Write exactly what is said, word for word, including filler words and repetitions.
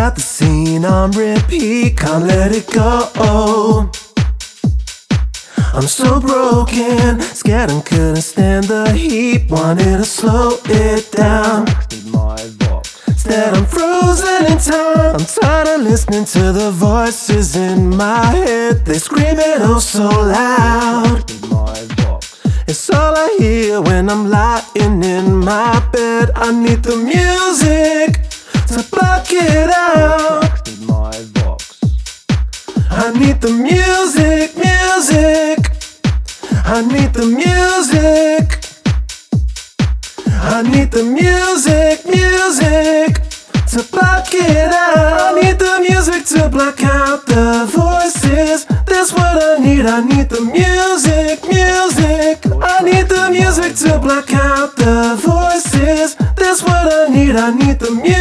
got the scene on repeat, can't let it go. I'm so broken, scared and couldn't stand the heat, wanted to slow it down. Instead I'm frozen in time, I'm tired of listening to the voices in my head. They scream it oh so loud. It's all I hear when I'm lying in my bed. I need the music to block it out. I need the music, music. I need the music. I need the music, music to block it out. I need the music to block out the voices. That's what I need. I need the music, music. I need the music to block out the voices. That's what I need. I need the music.